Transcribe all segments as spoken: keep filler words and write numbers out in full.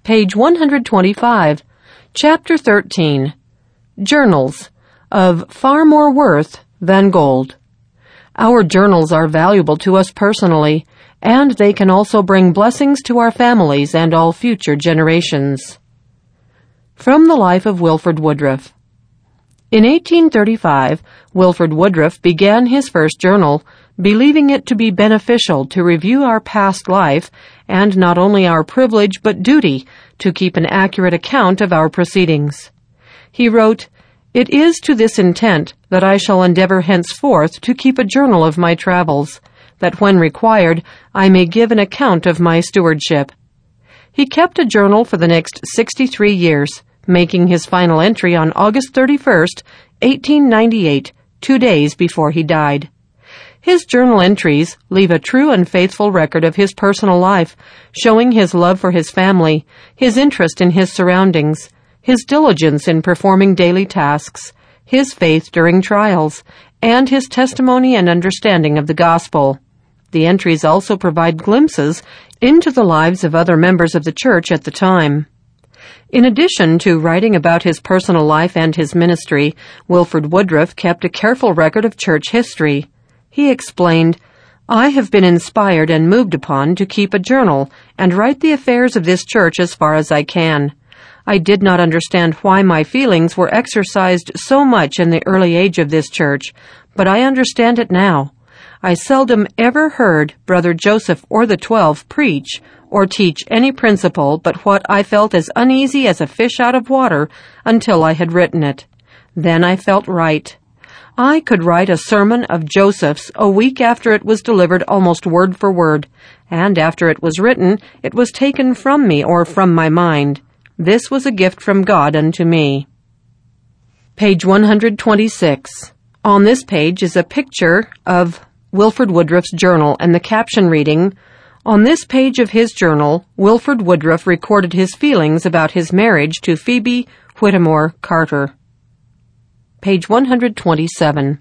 Page one hundred twenty-five, Chapter thirteen, Journals, of far more worth than gold. Our journals are valuable to us personally, and they can also bring blessings to our families and all future generations. From the life of Wilford Woodruff. In eighteen thirty-five, Wilford Woodruff began his first journal, believing it to be beneficial to review our past life and not only our privilege but duty to keep an accurate account of our proceedings. He wrote, "It is to this intent that I shall endeavor henceforth to keep a journal of my travels, that when required I may give an account of my stewardship." He kept a journal for the next sixty-three years, making his final entry on August thirty-first, eighteen ninety-eight, two days before he died. His journal entries leave a true and faithful record of his personal life, showing his love for his family, his interest in his surroundings, his diligence in performing daily tasks, his faith during trials, and his testimony and understanding of the gospel. The entries also provide glimpses into the lives of other members of the church at the time. In addition to writing about his personal life and his ministry, Wilford Woodruff kept a careful record of church history. He explained, "I have been inspired and moved upon to keep a journal and write the affairs of this church as far as I can. I did not understand why my feelings were exercised so much in the early age of this church, but I understand it now. I seldom ever heard Brother Joseph or the Twelve preach or teach any principle but what I felt as uneasy as a fish out of water until I had written it. Then I felt right. I could write a sermon of Joseph's a week after it was delivered almost word for word, and after it was written, it was taken from me or from my mind. This was a gift from God unto me." Page one hundred twenty-six. On this page is a picture of Wilford Woodruff's journal and the caption reading, "On this page of his journal, Wilford Woodruff recorded his feelings about his marriage to Phoebe Whittemore Carter." Page one hundred twenty-seven.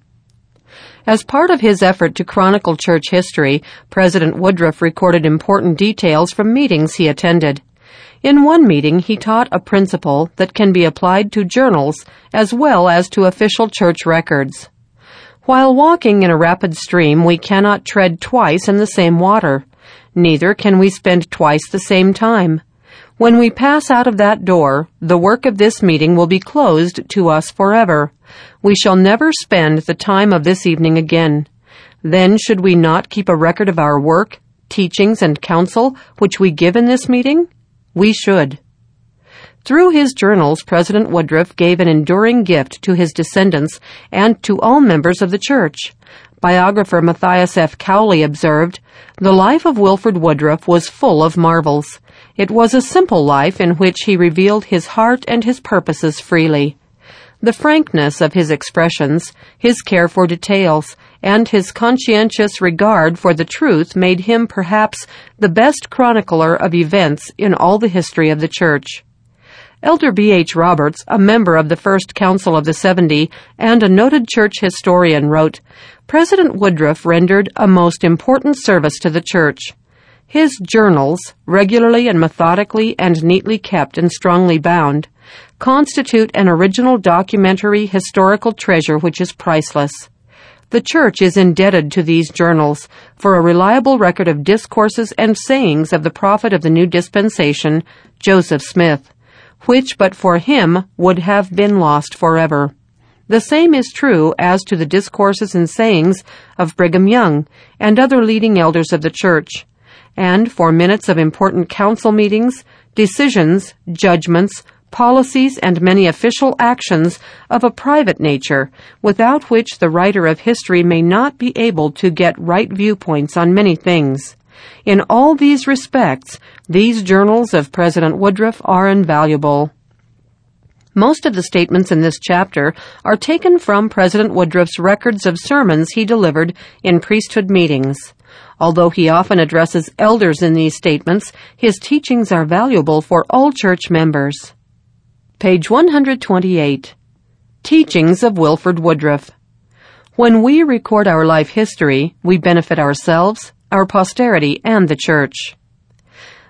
As part of his effort to chronicle church history, President Woodruff recorded important details from meetings he attended. In one meeting, he taught a principle that can be applied to journals as well as to official church records. While walking in a rapid stream, we cannot tread twice in the same water. Neither can we spend twice the same time. When we pass out of that door, the work of this meeting will be closed to us forever. We shall never spend the time of this evening again. Then should we not keep a record of our work, teachings, and counsel which we give in this meeting? We should. Through his journals, President Woodruff gave an enduring gift to his descendants and to all members of the church. Biographer Matthias F. Cowley observed, "The life of Wilford Woodruff was full of marvels. It was a simple life in which he revealed his heart and his purposes freely. The frankness of his expressions, his care for details, and his conscientious regard for the truth made him perhaps the best chronicler of events in all the history of the church." Elder B H Roberts, a member of the First Council of the Seventy and a noted church historian, wrote, "President Woodruff rendered a most important service to the church. His journals, regularly and methodically and neatly kept and strongly bound, constitute an original documentary historical treasure which is priceless. The church is indebted to these journals for a reliable record of discourses and sayings of the prophet of the new dispensation, Joseph Smith, which but for him would have been lost forever. The same is true as to the discourses and sayings of Brigham Young and other leading elders of the church, and for minutes of important council meetings, decisions, judgments, policies, and many official actions of a private nature, without which the writer of history may not be able to get right viewpoints on many things. In all these respects, these journals of President Woodruff are invaluable." Most of the statements in this chapter are taken from President Woodruff's records of sermons he delivered in priesthood meetings. Although he often addresses elders in these statements, his teachings are valuable for all church members. Page one hundred twenty-eight. Teachings of Wilford Woodruff. When we record our life history, we benefit ourselves, our posterity, and the church.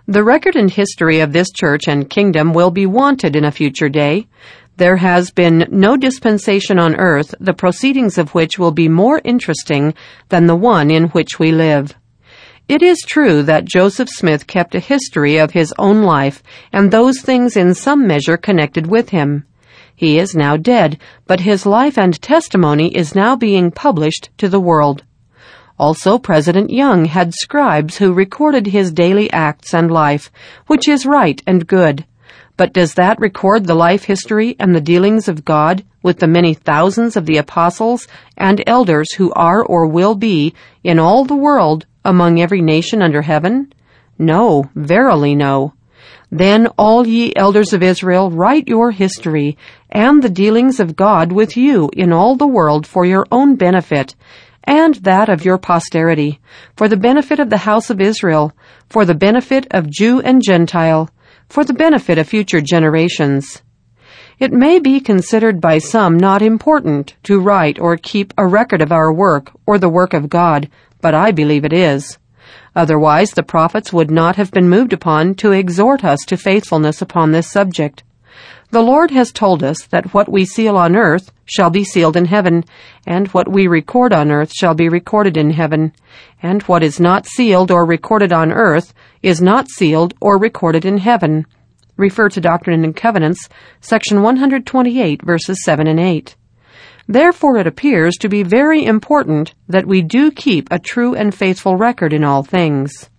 The record and history of this church and kingdom will be wanted in a future day. There has been no dispensation on earth, the proceedings of which will be more interesting than the one in which we live. It is true that Joseph Smith kept a history of his own life and those things in some measure connected with him. He is now dead, but his life and testimony is now being published to the world. Also, President Young had scribes who recorded his daily acts and life, which is right and good. But does that record the life history and the dealings of God with the many thousands of the apostles and elders who are or will be in all the world among every nation under heaven? No, verily no. Then all ye elders of Israel, write your history and the dealings of God with you in all the world for your own benefit, and that of your posterity, for the benefit of the house of Israel, for the benefit of Jew and Gentile, for the benefit of future generations. It may be considered by some not important to write or keep a record of our work or the work of God, but I believe it is. Otherwise, the prophets would not have been moved upon to exhort us to faithfulness upon this subject. The Lord has told us that what we seal on earth shall be sealed in heaven, and what we record on earth shall be recorded in heaven, and what is not sealed or recorded on earth is not sealed or recorded in heaven. Refer to Doctrine and Covenants, section one twenty-eight, verses seven and eight. Therefore it appears to be very important that we do keep a true and faithful record in all things.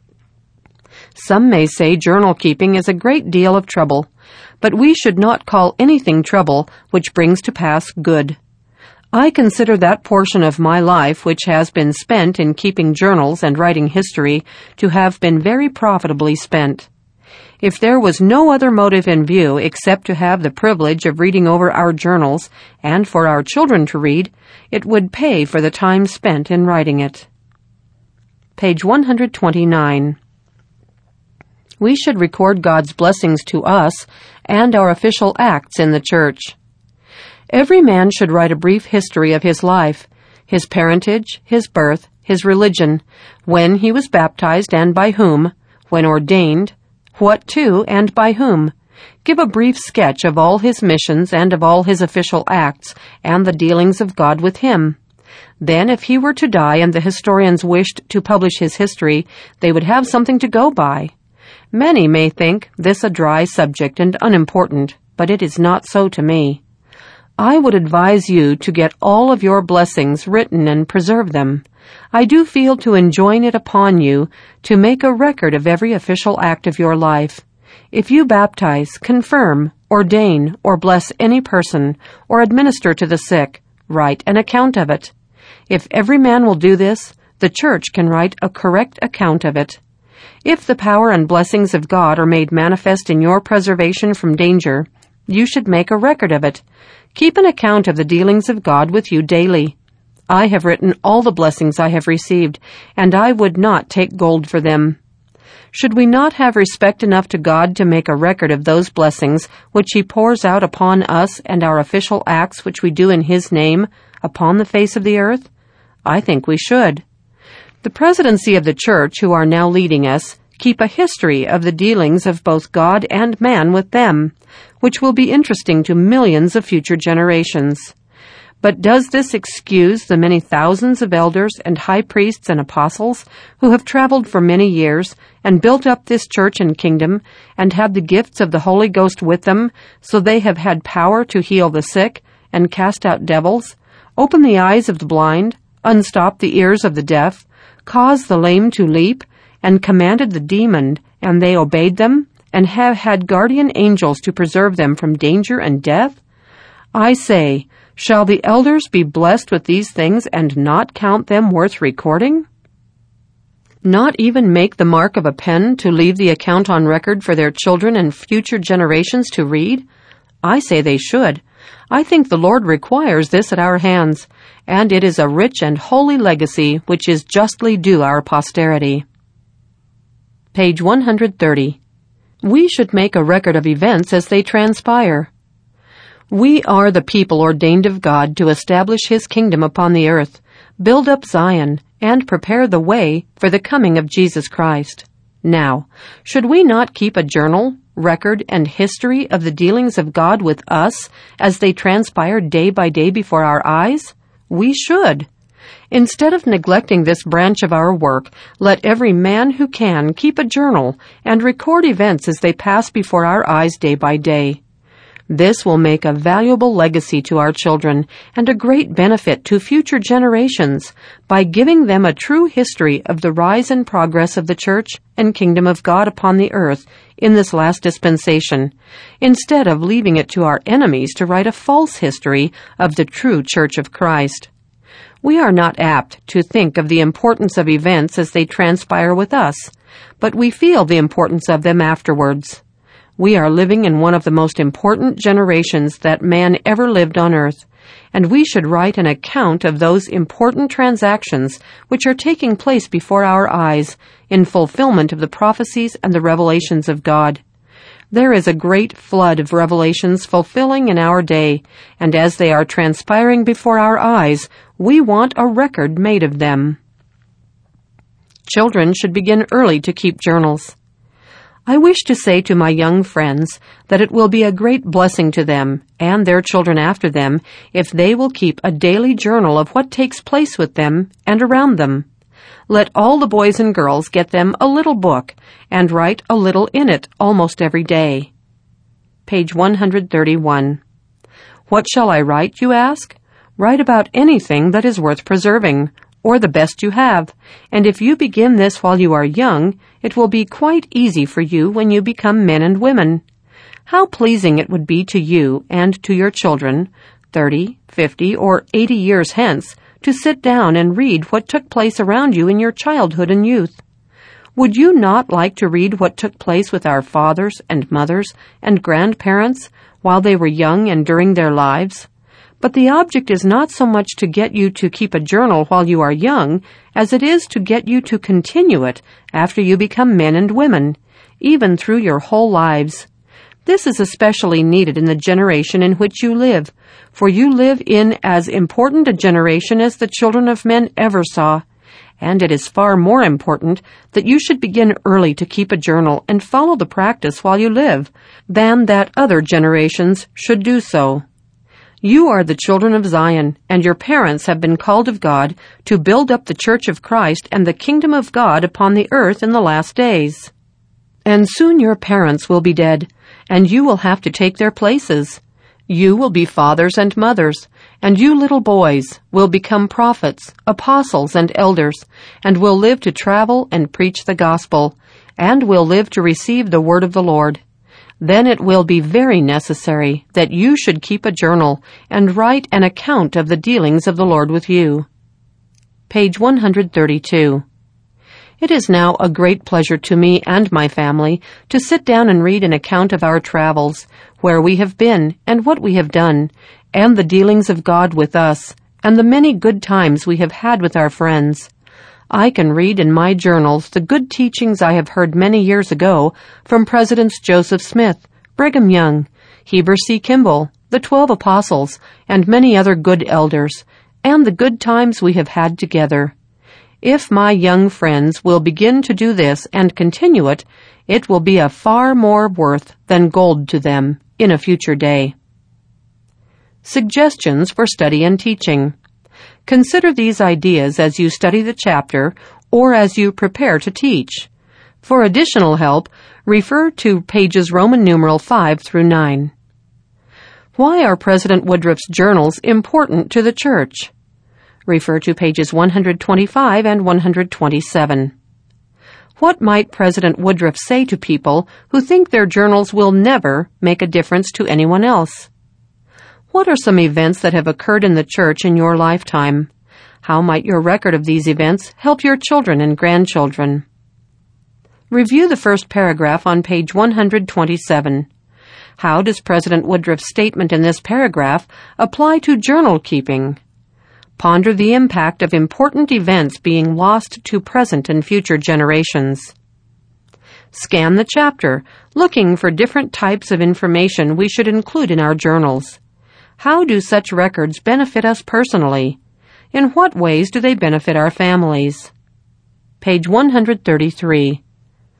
Some may say journal keeping is a great deal of trouble, but we should not call anything trouble which brings to pass good. I consider that portion of my life which has been spent in keeping journals and writing history to have been very profitably spent. If there was no other motive in view except to have the privilege of reading over our journals and for our children to read, it would pay for the time spent in writing it. Page one twenty-nine. We should record God's blessings to us and our official acts in the church. Every man should write a brief history of his life, his parentage, his birth, his religion, when he was baptized and by whom, when ordained, what to and by whom. Give a brief sketch of all his missions and of all his official acts and the dealings of God with him. Then, if he were to die and the historians wished to publish his history, they would have something to go by. Many may think this a dry subject and unimportant, but it is not so to me. I would advise you to get all of your blessings written and preserve them. I do feel to enjoin it upon you to make a record of every official act of your life. If you baptize, confirm, ordain, or bless any person, or administer to the sick, write an account of it. If every man will do this, the church can write a correct account of it. If the power and blessings of God are made manifest in your preservation from danger, you should make a record of it. Keep an account of the dealings of God with you daily. I have written all the blessings I have received, and I would not take gold for them. Should we not have respect enough to God to make a record of those blessings which He pours out upon us and our official acts which we do in His name upon the face of the earth? I think we should. The presidency of the church, who are now leading us, keep a history of the dealings of both God and man with them, which will be interesting to millions of future generations. But does this excuse the many thousands of elders and high priests and apostles who have traveled for many years and built up this church and kingdom and had the gifts of the Holy Ghost with them, so they have had power to heal the sick and cast out devils, open the eyes of the blind, unstop the ears of the deaf, cause the lame to leap, and commanded the demon, and they obeyed them, and have had guardian angels to preserve them from danger and death? I say, shall the elders be blessed with these things and not count them worth recording? Not even make the mark of a pen to leave the account on record for their children and future generations to read? I say they should. I think the Lord requires this at our hands, and it is a rich and holy legacy which is justly due our posterity. Page one thirty. We should make a record of events as they transpire. We are the people ordained of God to establish His kingdom upon the earth, build up Zion, and prepare the way for the coming of Jesus Christ. Now, should we not keep a journal, record, and history of the dealings of God with us as they transpire day by day before our eyes? We should. Instead of neglecting this branch of our work, let every man who can keep a journal and record events as they pass before our eyes day by day. This will make a valuable legacy to our children and a great benefit to future generations by giving them a true history of the rise and progress of the Church and Kingdom of God upon the earth in this last dispensation, instead of leaving it to our enemies to write a false history of the true Church of Christ. We are not apt to think of the importance of events as they transpire with us, but we feel the importance of them afterwards. We are living in one of the most important generations that man ever lived on earth, and we should write an account of those important transactions which are taking place before our eyes in fulfillment of the prophecies and the revelations of God. There is a great flood of revelations fulfilling in our day, and as they are transpiring before our eyes, we want a record made of them. Children should begin early to keep journals. I wish to say to my young friends that it will be a great blessing to them and their children after them if they will keep a daily journal of what takes place with them and around them. Let all the boys and girls get them a little book and write a little in it almost every day. Page one hundred thirty-one. What shall I write, you ask? Write about anything that is worth preserving, or the best you have, and if you begin this while you are young, it will be quite easy for you when you become men and women. How pleasing it would be to you and to your children, thirty, fifty, or eighty years hence, to sit down and read what took place around you in your childhood and youth. Would you not like to read what took place with our fathers and mothers and grandparents while they were young and during their lives? But the object is not so much to get you to keep a journal while you are young as it is to get you to continue it after you become men and women, even through your whole lives. This is especially needed in the generation in which you live, for you live in as important a generation as the children of men ever saw, and it is far more important that you should begin early to keep a journal and follow the practice while you live than that other generations should do so. You are the children of Zion, and your parents have been called of God to build up the Church of Christ and the kingdom of God upon the earth in the last days. And soon your parents will be dead, and you will have to take their places. You will be fathers and mothers, and you little boys will become prophets, apostles, and elders, and will live to travel and preach the gospel, and will live to receive the word of the Lord. Then it will be very necessary that you should keep a journal and write an account of the dealings of the Lord with you. Page one hundred thirty-two. It is now a great pleasure to me and my family to sit down and read an account of our travels, where we have been and what we have done, and the dealings of God with us, and the many good times we have had with our friends. I can read in my journals the good teachings I have heard many years ago from Presidents Joseph Smith, Brigham Young, Heber C. Kimball, the Twelve Apostles, and many other good elders, and the good times we have had together. If my young friends will begin to do this and continue it, it will be a far more worth than gold to them in a future day. Suggestions for study and teaching. Consider these ideas as you study the chapter or as you prepare to teach. For additional help, refer to pages Roman numeral five through nine. Why are President Woodruff's journals important to the Church? Refer to pages one hundred twenty-five and one hundred twenty-seven. What might President Woodruff say to people who think their journals will never make a difference to anyone else? What are some events that have occurred in the Church in your lifetime? How might your record of these events help your children and grandchildren? Review the first paragraph on page one hundred twenty-seven. How does President Woodruff's statement in this paragraph apply to journal keeping? Ponder the impact of important events being lost to present and future generations. Scan the chapter, looking for different types of information we should include in our journals. How do such records benefit us personally? In what ways do they benefit our families? Page one hundred thirty-three.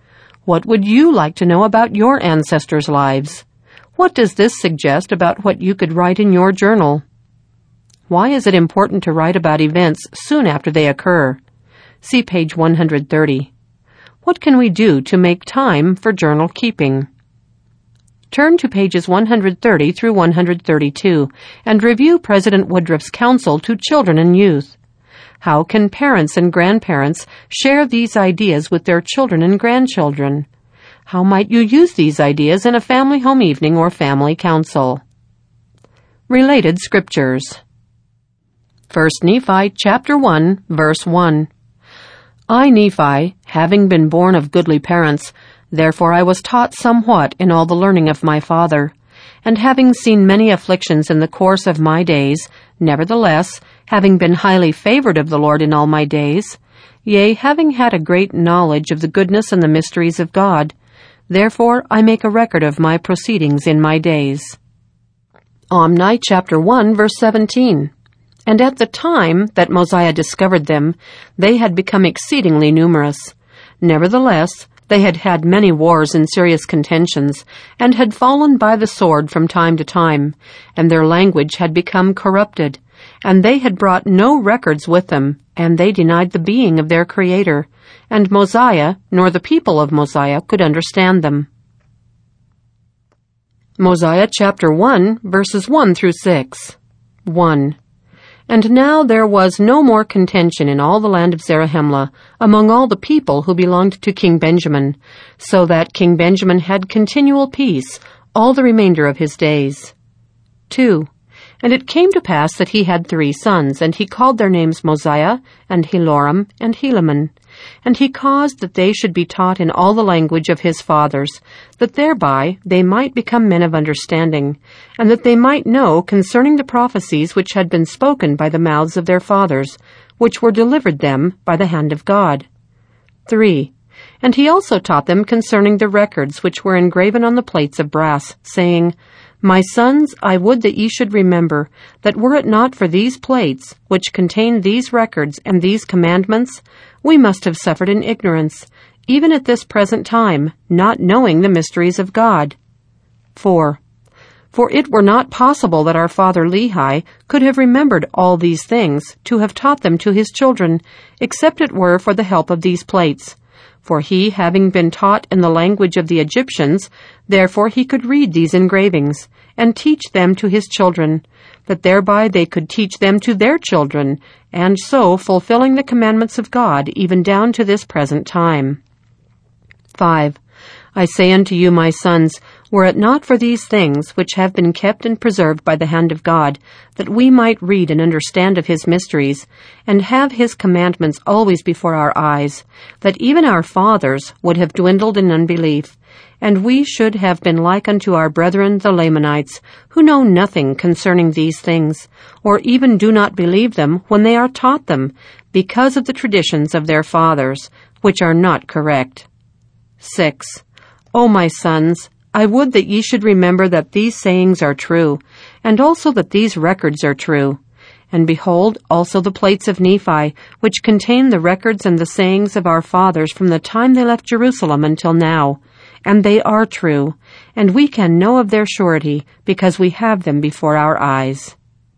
What would you like to know about your ancestors' lives? What does this suggest about what you could write in your journal? Why is it important to write about events soon after they occur? See page one hundred thirty. What can we do to make time for journal keeping? Turn to pages one hundred thirty through one hundred thirty-two and review President Woodruff's counsel to children and youth. How can parents and grandparents share these ideas with their children and grandchildren? How might you use these ideas in a family home evening or family council? Related scriptures. First Nephi chapter one, verse one. I, Nephi, having been born of goodly parents, therefore I was taught somewhat in all the learning of my father, and having seen many afflictions in the course of my days, nevertheless, having been highly favored of the Lord in all my days, yea, having had a great knowledge of the goodness and the mysteries of God, therefore I make a record of my proceedings in my days. Omni chapter one, verse seventeen. And at the time that Mosiah discovered them, they had become exceedingly numerous. Nevertheless, they had had many wars and serious contentions, and had fallen by the sword from time to time, and their language had become corrupted, and they had brought no records with them, and they denied the being of their Creator, and Mosiah, nor the people of Mosiah, could understand them. Mosiah chapter one, verses one through six. one. And now there was no more contention in all the land of Zarahemla among all the people who belonged to King Benjamin, so that King Benjamin had continual peace all the remainder of his days. two. And it came to pass that he had three sons, and he called their names Mosiah, and Heloram, and Helaman. And he caused that they should be taught in all the language of his fathers, that thereby they might become men of understanding, and that they might know concerning the prophecies which had been spoken by the mouths of their fathers, which were delivered them by the hand of God. three. And he also taught them concerning the records which were engraven on the plates of brass, saying, My sons, I would that ye should remember that were it not for these plates, which contain these records and these commandments, we must have suffered in ignorance, even at this present time, not knowing the mysteries of God. four. For it were not possible that our father Lehi could have remembered all these things, to have taught them to his children, except it were for the help of these plates. For he, having been taught in the language of the Egyptians, therefore he could read these engravings, and teach them to his children, that thereby they could teach them to their children, and so fulfilling the commandments of God, even down to this present time. five. I say unto you, my sons, were it not for these things, which have been kept and preserved by the hand of God, that we might read and understand of his mysteries, and have his commandments always before our eyes, that even our fathers would have dwindled in unbelief, and we should have been like unto our brethren the Lamanites, who know nothing concerning these things, or even do not believe them when they are taught them, because of the traditions of their fathers, which are not correct. six. O my sons, I would that ye should remember that these sayings are true, and also that these records are true. And behold, also the plates of Nephi, which contain the records and the sayings of our fathers from the time they left Jerusalem until now. And they are true, and we can know of their surety, because we have them before our eyes.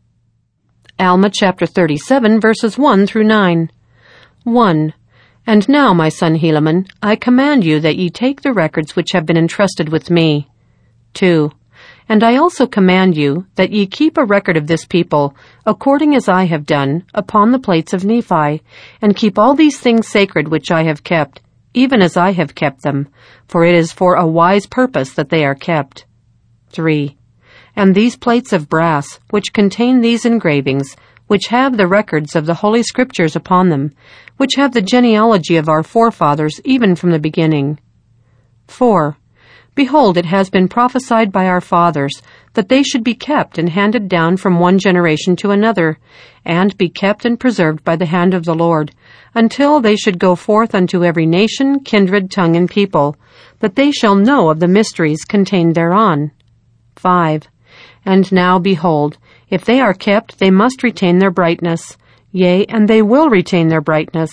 Alma chapter thirty-seven, verses one through nine. one. And now, my son Helaman, I command you that ye take the records which have been entrusted with me. two. And I also command you that ye keep a record of this people, according as I have done, upon the plates of Nephi, and keep all these things sacred which I have kept, even as I have kept them, for it is for a wise purpose that they are kept. three. And these plates of brass, which contain these engravings, which have the records of the Holy Scriptures upon them, which have the genealogy of our forefathers even from the beginning. four. Behold, it has been prophesied by our fathers that they should be kept and handed down from one generation to another, and be kept and preserved by the hand of the Lord, until they should go forth unto every nation, kindred, tongue, and people, that they shall know of the mysteries contained thereon. five. And now, behold, if they are kept, they must retain their brightness. Yea, and they will retain their brightness.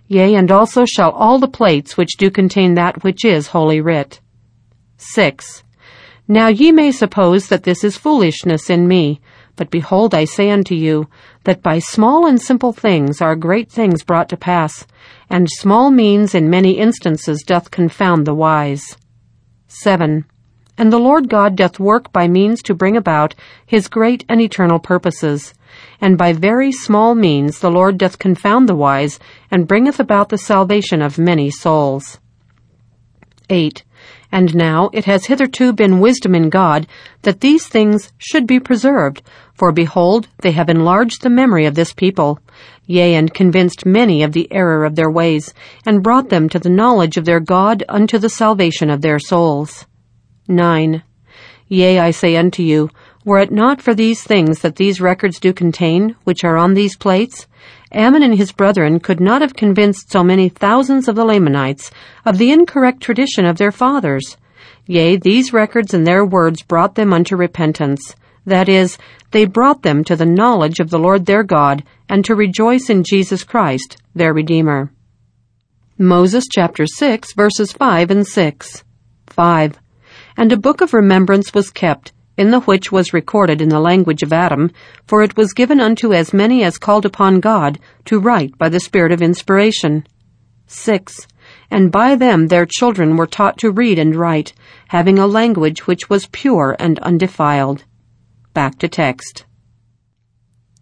Yea, and also shall all the plates which do contain that which is Holy Writ. six. Now ye may suppose that this is foolishness in me, but behold, I say unto you, that by small and simple things are great things brought to pass, and small means in many instances doth confound the wise. seven. And the Lord God doth work by means to bring about his great and eternal purposes, and by very small means the Lord doth confound the wise, and bringeth about the salvation of many souls. eight. And now it has hitherto been wisdom in God that these things should be preserved, for behold, they have enlarged the memory of this people, yea, and convinced many of the error of their ways, and brought them to the knowledge of their God unto the salvation of their souls. nine. Yea, I say unto you, were it not for these things that these records do contain, which are on these plates, Ammon and his brethren could not have convinced so many thousands of the Lamanites of the incorrect tradition of their fathers. Yea, these records and their words brought them unto repentance. That is, they brought them to the knowledge of the Lord their God, and to rejoice in Jesus Christ, their Redeemer. Moses chapter six, verses five and six. five. And a book of remembrance was kept, in the which was recorded in the language of Adam, for it was given unto as many as called upon God to write by the Spirit of inspiration. six. And by them their children were taught to read and write, having a language which was pure and undefiled. Back to text.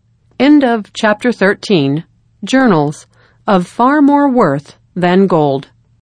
End of chapter thirteen. Journals of far more worth than gold.